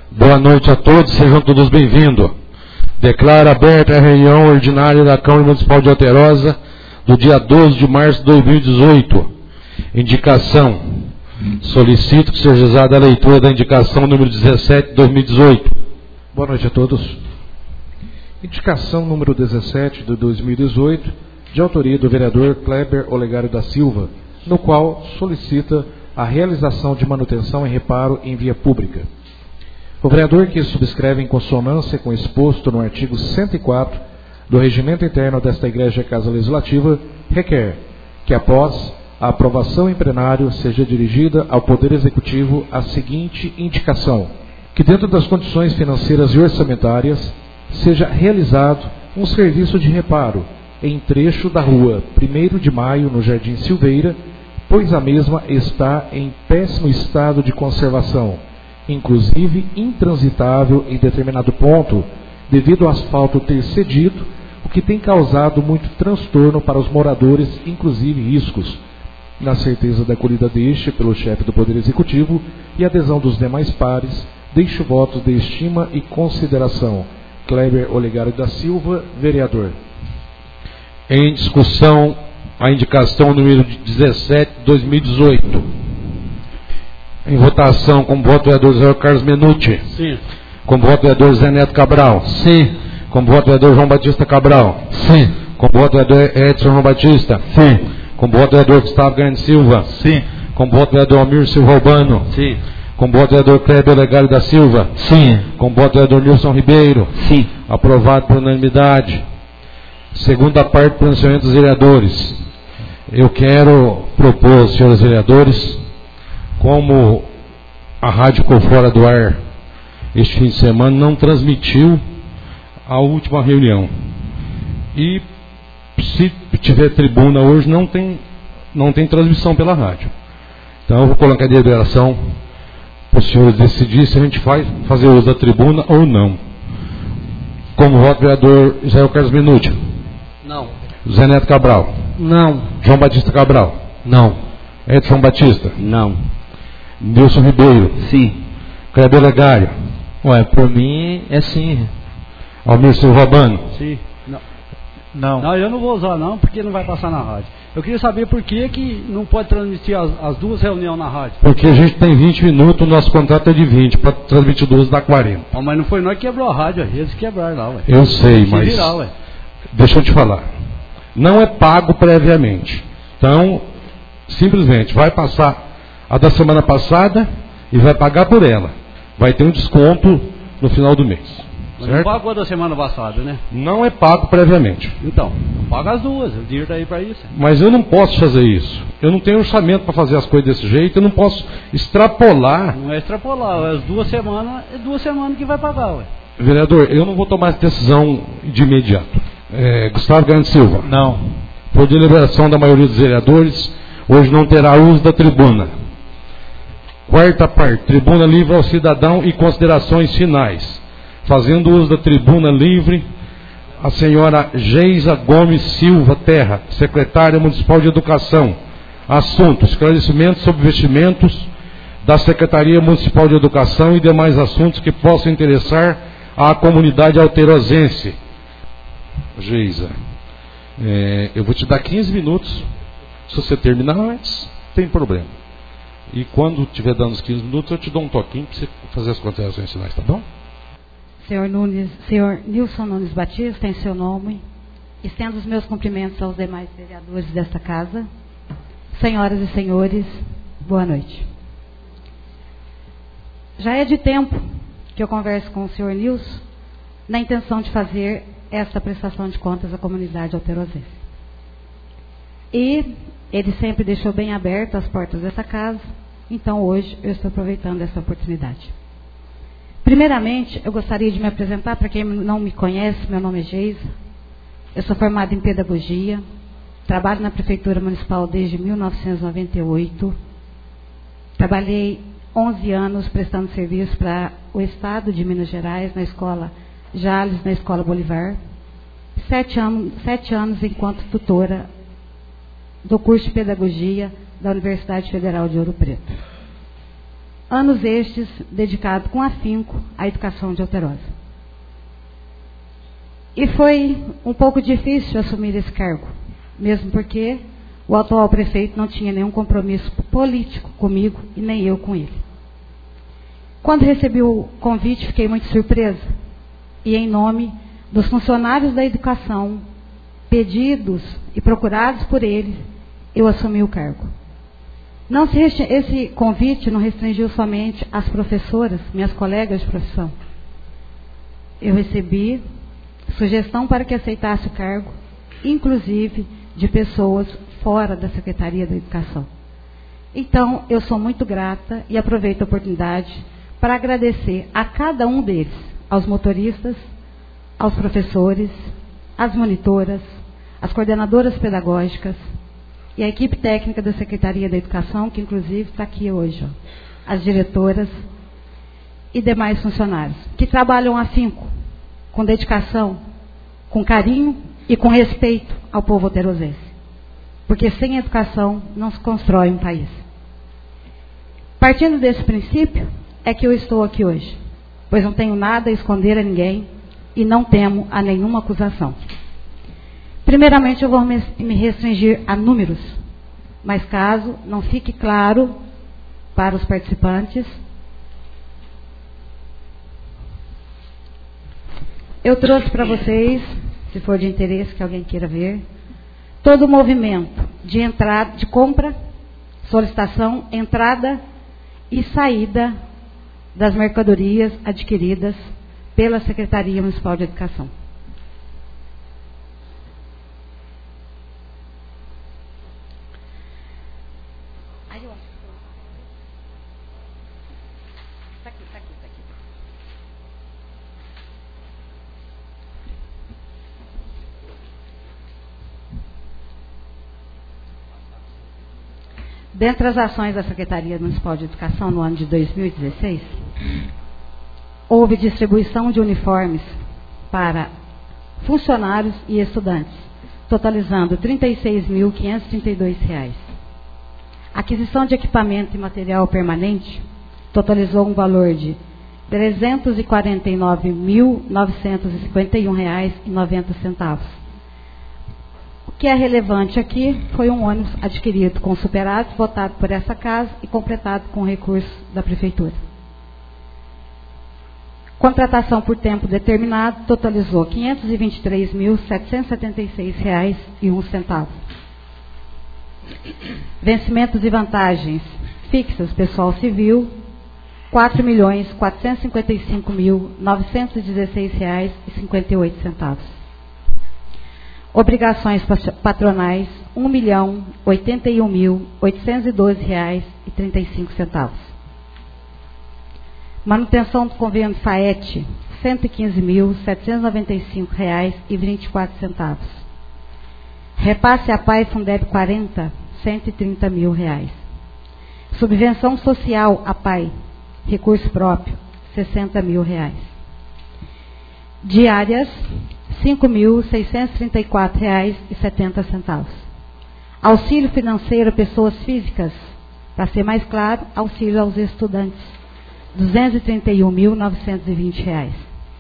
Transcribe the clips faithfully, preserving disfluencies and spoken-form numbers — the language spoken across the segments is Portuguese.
Boa noite a todos, sejam todos bem-vindos. Declaro aberta a reunião ordinária da Câmara Municipal de Alterosa do dia doze de março de dois mil e dezoito. Indicação. Solicito que seja usada a leitura da indicação número dezessete de dois mil e dezoito. Boa noite a todos. Indicação número dezessete de dois mil e dezoito, de autoria do vereador Kleber Olegário da Silva, no qual solicita a realização de manutenção e reparo em via pública. O vereador, que subscreve em consonância com o exposto no artigo cento e quatro do Regimento Interno desta Igreja Casa Legislativa, requer que, após a aprovação em plenário, seja dirigida ao Poder Executivo a seguinte indicação: que, dentro das condições financeiras e orçamentárias, seja realizado um serviço de reparo em trecho da rua primeiro de maio, no Jardim Silveira, pois a mesma está em péssimo estado de conservação, inclusive intransitável em determinado ponto, devido ao asfalto ter cedido, o que tem causado muito transtorno para os moradores, inclusive riscos. Na certeza da acolhida deste pelo chefe do Poder Executivo e adesão dos demais pares, deixo votos de estima e consideração. Kleber Olegário da Silva, vereador. Em discussão, a indicação número dezessete de dois mil e dezoito. Em votação, como voto vereador José Carlos Menucci. Sim. Como voto vereador Zé Neto Cabral. Sim. Como voto vereador João Batista Cabral. Sim. Como voto vereador Edson João Batista. Sim. Como voto vereador Gustavo Grande Silva. Sim. Como voto vereador Almir Silva Urbano. Sim. Como voto vereador Kleber Olegário da Silva. Sim. Como voto vereador Nilson Ribeiro. Sim. Aprovado por unanimidade. Segunda parte do pronunciamento dos vereadores. Eu quero propor, senhores vereadores, como a rádio ficou fora do ar este fim de semana, não transmitiu a última reunião. E se tiver tribuna hoje, não tem, não tem transmissão pela rádio. Então eu vou colocar a deliberação para os senhores decidir se a gente vai fazer uso da tribuna ou não. Como voto, vereador Israel Carlos Menucci. Não. Zé Neto Cabral. Não. João Batista Cabral. Não. Edson Batista. Não. Nilson Ribeiro. Sim. Kleber Olegário. Ué, por mim é sim. Almir Silva Urbano. Sim. Não. Não. Não, eu não vou usar não, porque não vai passar na rádio. Eu queria saber por que, que não pode transmitir as, as duas reuniões na rádio. Porque a gente tem vinte minutos, o nosso contrato é de vinte, para transmitir duas dá quarenta. Oh, mas não foi nós que quebrou a rádio, eles quebraram lá, ué. Eu sei, Se mas virar, ué. deixa eu te falar. Não é pago previamente. Então, simplesmente vai passar a da semana passada e vai pagar por ela. Vai ter um desconto no final do mês. Mas não pagou a da semana passada, né? Não é pago previamente. Então, paga as duas, o dinheiro tá aí para isso. Mas eu não posso fazer isso. Eu não tenho orçamento para fazer as coisas desse jeito. Eu não posso extrapolar. Não é extrapolar, as duas semanas, é duas semanas que vai pagar, ué. Vereador, eu não vou tomar essa decisão de imediato. É, Gustavo Grande Silva. Não. Por deliberação da maioria dos vereadores, hoje não terá uso da tribuna. Quarta parte, tribuna livre ao cidadão e considerações finais. Fazendo uso da tribuna livre, a senhora Geisa Gomes Silva Terra, secretária municipal de Educação. Assunto: esclarecimentos sobre vestimentos da Secretaria Municipal de Educação e demais assuntos que possam interessar à comunidade alterosense. Geisa, é, eu vou te dar quinze minutos. Se você terminar antes, tem problema. E quando estiver dando os quinze minutos, eu te dou um toquinho para você fazer as considerações finais, tá bom? Senhor, Nunes, senhor Nilson Nunes Batista, em seu nome, estendo os meus cumprimentos aos demais vereadores desta casa. Senhoras e senhores, boa noite. Já é de tempo que eu converso com o senhor Nilson na intenção de fazer esta prestação de contas à comunidade alterosense. E ele sempre deixou bem abertas as portas dessa casa, então hoje eu estou aproveitando essa oportunidade. Primeiramente, eu gostaria de me apresentar. Para quem não me conhece, meu nome é Geisa. Eu sou formada em pedagogia, trabalho na Prefeitura Municipal desde mil novecentos e noventa e oito. Trabalhei onze anos prestando serviço para o Estado de Minas Gerais, na Escola Jales, na Escola Bolivar. Sete anos, sete anos enquanto tutora do curso de Pedagogia da Universidade Federal de Ouro Preto. Anos estes dedicados com afinco à educação de Alterosa. E foi um pouco difícil assumir esse cargo, mesmo porque o atual prefeito não tinha nenhum compromisso político comigo e nem eu com ele. Quando recebi o convite, fiquei muito surpresa. E em nome dos funcionários da educação, pedidos e procurados por eles, eu assumi o cargo. Não se, esse convite não restringiu somente às professoras, minhas colegas de profissão. Eu recebi sugestão para que aceitasse o cargo, inclusive de pessoas fora da Secretaria da Educação. Então, eu sou muito grata e aproveito a oportunidade para agradecer a cada um deles, aos motoristas, aos professores, às monitoras, às coordenadoras pedagógicas e à equipe técnica da Secretaria da Educação, que inclusive está aqui hoje, ó, as diretoras e demais funcionários, que trabalham afinco, com dedicação, com carinho e com respeito ao povo alterosense. Porque sem educação não se constrói um país. Partindo desse princípio, é que eu estou aqui hoje, pois não tenho nada a esconder a ninguém e não temo a nenhuma acusação. Primeiramente, eu vou me restringir a números, mas caso não fique claro para os participantes, eu trouxe para vocês, se for de interesse que alguém queira ver, todo o movimento de entrada, de compra, solicitação, entrada e saída das mercadorias adquiridas pela Secretaria Municipal de Educação. Está aqui, está aqui, está aqui. Dentre as ações da Secretaria Municipal de Educação no ano de dois mil e dezesseis, houve distribuição de uniformes para funcionários e estudantes, totalizando trinta e seis mil quinhentos e trinta e dois reais. Aquisição de equipamento e material permanente totalizou um valor de trezentos e quarenta e nove mil novecentos e cinquenta e um reais e noventa centavos. O que é relevante aqui foi um ônibus adquirido com superávit, votado por essa casa e completado com recurso da Prefeitura. Contratação por tempo determinado totalizou quinhentos e vinte e três mil setecentos e setenta e seis reais e um centavo. Vencimentos e vantagens fixas, pessoal civil, quatro milhões quatrocentos e cinquenta e cinco mil novecentos e dezesseis reais e cinquenta e oito centavos. Obrigações patronais, um milhão oitenta e um mil oitocentos e doze reais e trinta e cinco centavos. Manutenção do convênio FAET, cento e quinze mil setecentos e noventa e cinco reais e vinte e quatro centavos. Repasse a P A I Fundeb quarenta, cento e trinta mil reais. Subvenção social a P A I, recurso próprio, sessenta mil reais. Diárias, cinco mil seiscentos e trinta e quatro reais e setenta centavos. Auxílio financeiro a pessoas físicas, para ser mais claro, auxílio aos estudantes, duzentos e trinta e um mil novecentos e vinte reais.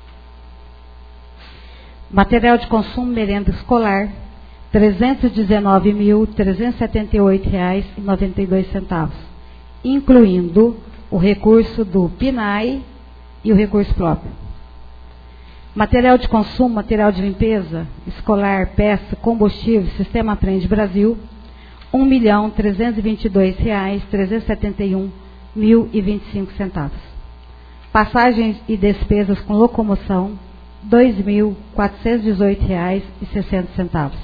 Material de consumo merenda escolar, trezentos e dezenove mil trezentos e setenta e oito reais e noventa e dois centavos, incluindo o recurso do P N A E e o recurso próprio. Material de consumo, material de limpeza, escolar, peça, combustível, Sistema Aprende Brasil, um milhão trezentos e vinte e dois reais trezentos e setenta e um mil e vinte e cinco centavos. Passagens e despesas com locomoção, dois mil quatrocentos e dezoito reais e sessenta centavos.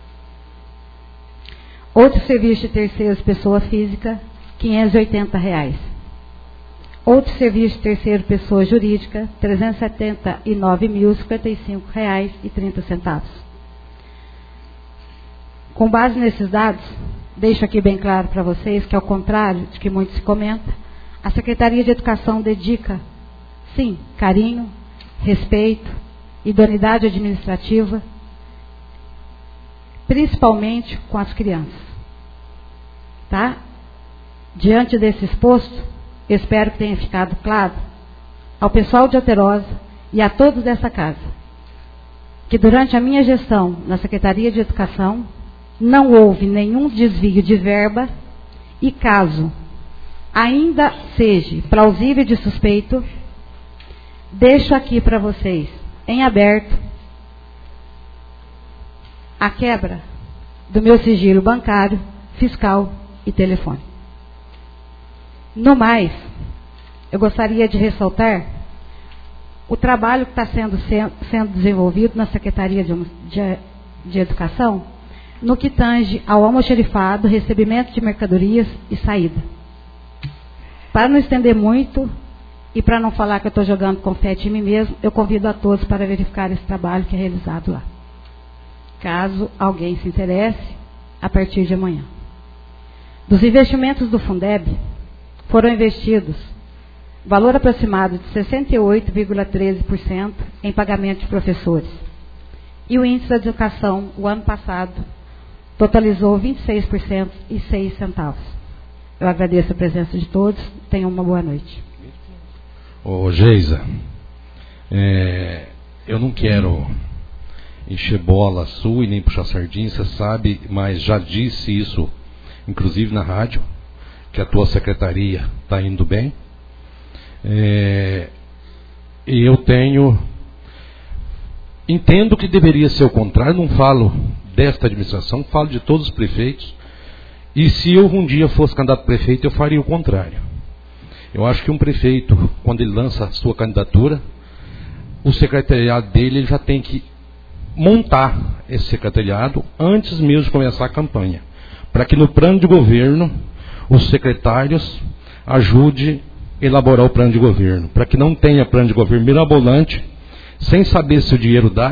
Outro serviço de terceiros, pessoa física, quinhentos e oitenta reais. Outro serviço de terceiro, pessoa jurídica, trezentos e setenta e nove mil cinquenta e cinco reais e trinta centavos. Com base nesses dados, deixo aqui bem claro para vocês que, ao contrário de que muito se comenta, a Secretaria de Educação dedica, sim, carinho, respeito, idoneidade administrativa, principalmente com as crianças. Tá? Diante desse exposto, espero que tenha ficado claro ao pessoal de Alterosa e a todos dessa casa, que durante a minha gestão na Secretaria de Educação não houve nenhum desvio de verba e caso ainda seja plausível de suspeito, deixo aqui para vocês, em aberto, a quebra do meu sigilo bancário, fiscal e telefone. No mais, eu gostaria de ressaltar o trabalho que está sendo, sendo desenvolvido na Secretaria de, de, de Educação no que tange ao almoxerifado, recebimento de mercadorias e saída. Para não estender muito e para não falar que eu estou jogando confete em mim mesmo, eu convido a todos para verificar esse trabalho que é realizado lá. Caso alguém se interesse, a partir de amanhã. Dos investimentos do Fundeb, foram investidos valor aproximado de sessenta e oito vírgula treze por cento em pagamento de professores. E o índice da educação, o ano passado, totalizou vinte e seis por cento e seis centavos. Eu agradeço a presença de todos. Tenham uma boa noite. Ô, Geisa, é, eu não quero encher bola sua e nem puxar sardinha, você sabe, mas já disse isso, inclusive na rádio, que a tua secretaria está indo bem. É, e eu tenho... Entendo que deveria ser o contrário, não falo desta administração, falo de todos os prefeitos. E se eu um dia fosse candidato a prefeito, eu faria o contrário. Eu acho que um prefeito, quando ele lança a sua candidatura, o secretariado dele ele já tem que montar esse secretariado antes mesmo de começar a campanha, para que no plano de governo os secretários ajudem a elaborar o plano de governo, para que não tenha plano de governo mirabolante, sem saber se o dinheiro dá,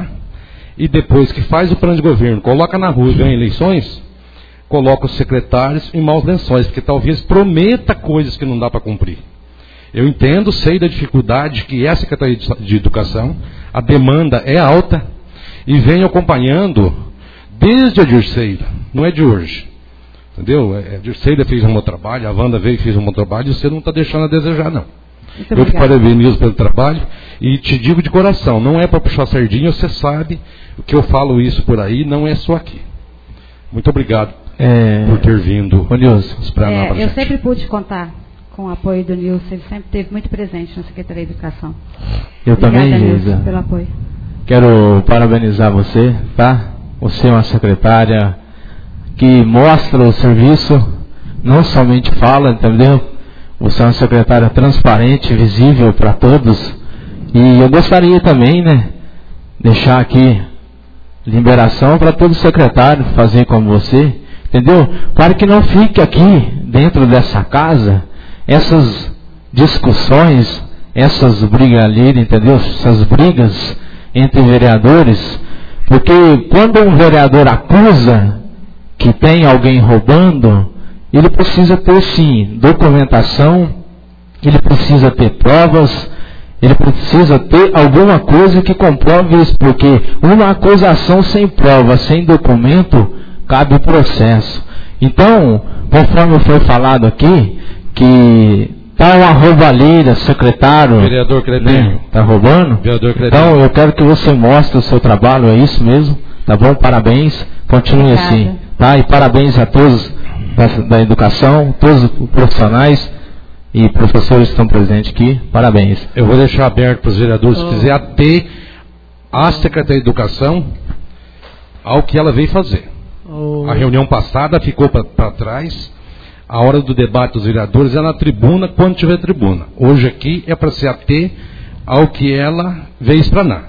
e depois que faz o plano de governo, coloca na rua e ganha eleições, coloca os secretários em maus lençóis, porque talvez prometa coisas que não dá para cumprir. Eu entendo, sei da dificuldade que é a Secretaria de Educação, a demanda é alta, e venho acompanhando desde a Dirceira, não é de hoje. Entendeu? A Dirceira fez um bom trabalho, a Wanda veio e fez um bom trabalho, e você não está deixando a desejar, não. Muito eu te obrigada. parabenizo pelo trabalho e te digo de coração, não é para puxar sardinha, você sabe que eu falo isso por aí, não é só aqui. Muito obrigado é... por ter vindo explanar é, para a Eu gente. sempre pude contar com o apoio do Nilson, ele sempre esteve muito presente na Secretaria de Educação. Eu Obrigada, também, Nilson, Geisa, pelo apoio. Quero parabenizar você, tá? Você é uma secretária que mostra o serviço, não somente fala, entendeu? Você é uma secretária transparente, visível para todos. E eu gostaria também, né, deixar aqui liberação para todo secretário fazer como você, entendeu? Para que não fique aqui dentro dessa casa essas discussões, essas brigalheiras, entendeu? Essas brigas entre vereadores, porque quando um vereador acusa que tem alguém roubando, ele precisa ter sim documentação, ele precisa ter provas, ele precisa ter alguma coisa que comprove isso, porque uma acusação sem prova, sem documento, cabe processo. Então, conforme foi falado aqui, que está uma roubalheira, secretário, vereador Cretinho, está né, roubando, vereador Cretinho. Então eu quero que você mostre o seu trabalho, é isso mesmo, tá bom? Parabéns, continue Obrigada. assim, tá? E parabéns a todos da, da educação, todos os profissionais e professores que estão presentes aqui, parabéns. Eu vou deixar aberto para os vereadores, Oh. se quiser ater a Secretaria de Educação ao que ela veio fazer. Oh. A reunião passada ficou para trás, a hora do debate dos vereadores é na tribuna, quando tiver tribuna. Hoje aqui é para se ater ao que ela veio explanar.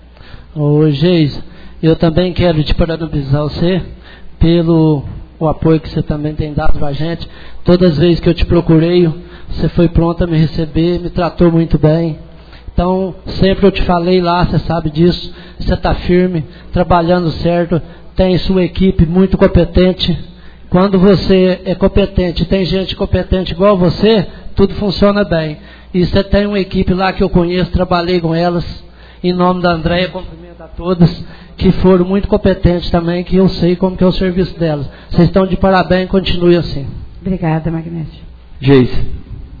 Ô, Geis, eu também quero te parabenizar você pelo o apoio que você também tem dado para a gente. Todas as vezes que eu te procurei, você foi pronto a me receber, me tratou muito bem. Então, sempre eu te falei lá, você sabe disso, você está firme, trabalhando certo, tem sua equipe muito competente. Quando você é competente, tem gente competente igual você, tudo funciona bem. E você tem uma equipe lá que eu conheço, trabalhei com elas, em nome da Andréia, cumprimento a todas, que foram muito competentes também, que eu sei como que é o serviço delas. Vocês estão de parabéns, continue assim. Obrigada, Magnésio. Geise,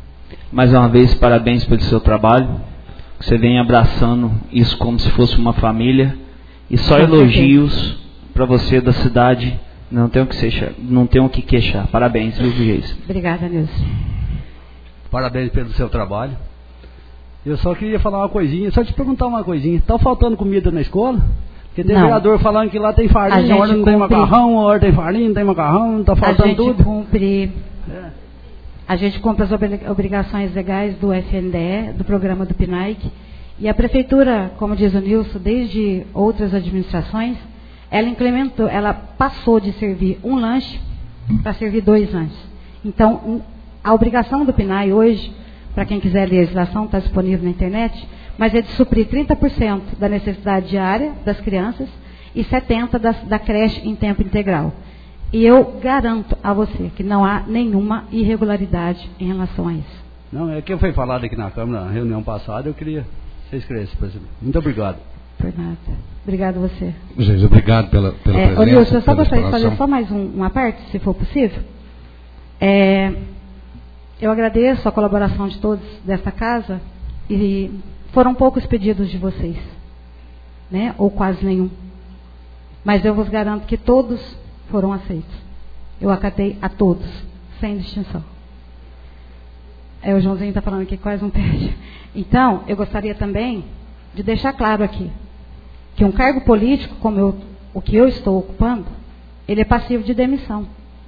Mais uma vez, parabéns pelo seu trabalho. Você vem abraçando isso como se fosse uma família. E só elogios para você da cidade. Não tenho o que queixar. Não tenho o que queixar. Parabéns, viu, Geis? Obrigada, Nilson. Parabéns pelo seu trabalho. Eu só queria falar uma coisinha, só te perguntar uma coisinha. Tá faltando comida na escola? Porque tem não. vereador falando que lá tem farinha, a hora não tem macarrão, a hora tem farinha, não tem macarrão, tá faltando tudo. A gente cumpre, é. a gente cumpre as obrigações legais do F N D E, do programa do P N A I C. E a prefeitura, como diz o Nilson, desde outras administrações, ela implementou, ela passou de servir um lanche para servir dois lanches. Então, a obrigação do P N A I hoje, para quem quiser ler a legislação, está disponível na internet, mas é de suprir trinta por cento da necessidade diária das crianças e setenta por cento da, da creche em tempo integral. E eu garanto a você que não há nenhuma irregularidade em relação a isso. Não, é que foi falado aqui na Câmara, na reunião passada, eu queria que você escrevesse, presidente. Muito obrigado. Por nada. Obrigado a você. Gente, obrigado pela, pela é, presença. Nilson, eu só gostaria de fazer só mais um, uma parte, se for possível. É, eu agradeço a colaboração de todos desta casa e foram poucos pedidos de vocês, né? Ou quase nenhum. Mas eu vos garanto que todos foram aceitos. Eu acatei a todos, sem distinção. É, o Joãozinho está falando aqui quase um pede. Então, eu gostaria também de deixar claro aqui que um cargo político, como eu, o que eu estou ocupando, ele é passivo de demissão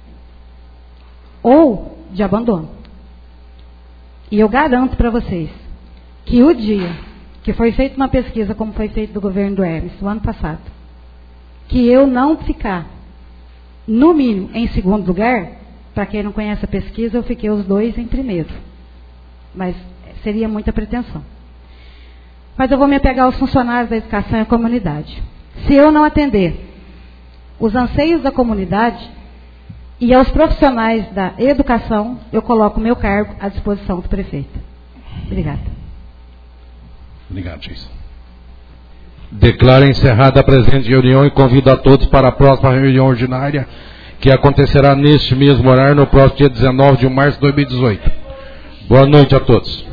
ou de abandono. E eu garanto para vocês que o dia que foi feita uma pesquisa, como foi feito do governo do Hermes, o ano passado, que eu não ficar, no mínimo, em segundo lugar, para quem não conhece a pesquisa, eu fiquei os dois em primeiro. Mas seria muita pretensão. Mas eu vou me apegar aos funcionários da educação e à comunidade. Se eu não atender os anseios da comunidade e aos profissionais da educação, eu coloco o meu cargo à disposição do prefeito. Obrigada. Obrigado, Jason. Declaro encerrada a presente reunião e convido a todos para a próxima reunião ordinária, que acontecerá neste mesmo horário, no próximo dia dezenove de março de dois mil e dezoito. Boa noite a todos.